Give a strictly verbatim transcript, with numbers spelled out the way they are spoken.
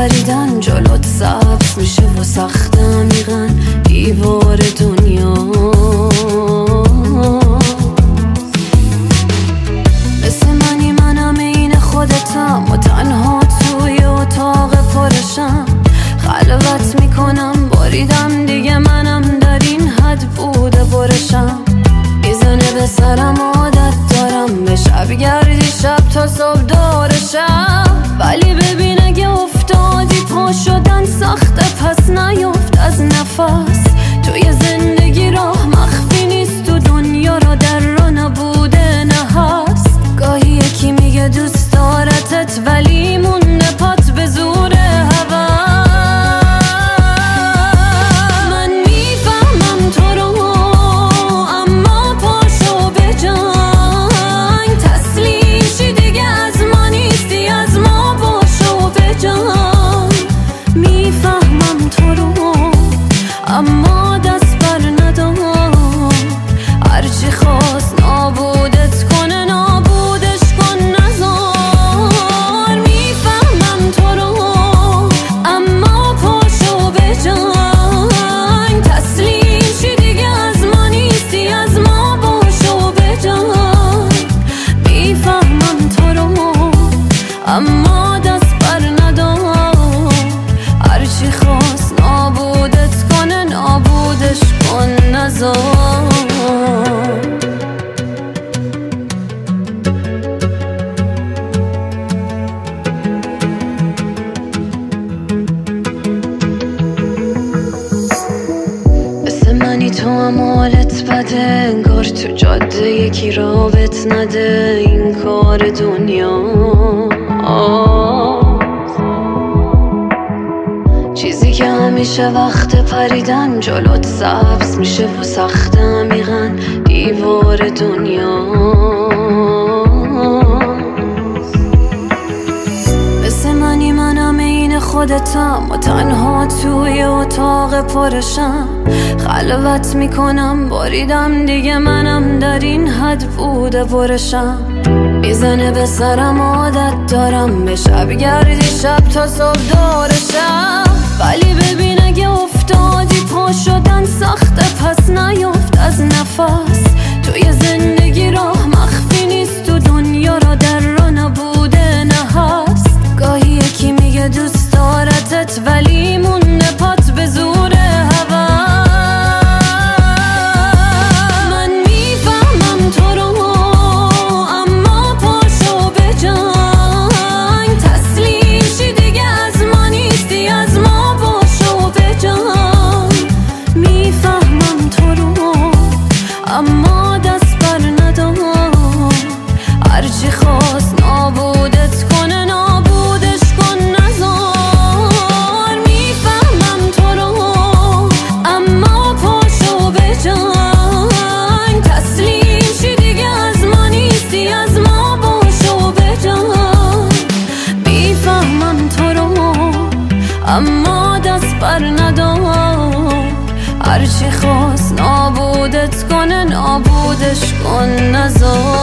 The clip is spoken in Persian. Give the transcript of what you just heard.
پریدن جلوت سبز میشه و سخت عمیقاً دیوار دنیا. مثل منی منم این خودتم و تنها توی اتاق پرشم، خلوت میکنم باریدم دیگه منم در این حد بوده برشم. میزنه به سرم عادت دارم به شب گردی شب تا صبح دارشم، ولی ببین اگه افتادی پا شدن سخته پس نیفت از نفس. توی زندگی راه مخفی نیست تو دنیا را در را نبوده نه هست. گاهی یکی میگه دوست دارتت ولی مونده پات به زور هوا. اما دست بر ندار، هرچی خواست نابودت کنه نابودش کن نزار. میفهمم تو رو اما پاشو به جنگ، تسلیم شی دیگه از ما نیستی از ما باشو به جنگ. میفهمم تو رو اما دست بر ندار، هرچی خواست نابودت کنه نابودش کن نزار. مثل منی تو هم حالت بده، انگار تو جاده یکی رابط نده. این کار دنیا چیزی که همیشه وقت پریدن جلوت سبز میشه و سخت عمیقاً دیوار دنیا. مثل منی منم این خودتم و تنها توی اتاق پرشم، خلوت میکنم باریدم دیگه منم در این حد بوده برشم. میزنه به سرم عادت دارم به شب گردی شب تا صبح دارشم، ولی ببین اگه افتادی پا شدن سخته پس نیفت از نفس. توی زندگی راه مخفی نیست تو دنیا را در را نبوده نه هست. گاهی یکی میگه دوست دارتت ولی مونده پات به زور هوا. اما دست بر ندار، هرچی خواست نابودت کنه نابودش کن نزار. میفهمم تو رو اما پاشو به جنگ، تسلیم شی دیگه از ما نیستی از ما باشو به جنگ. میفهمم تو رو اما دست بر ندار، هرچی خواست نابودت کنه نابودش کن نزار.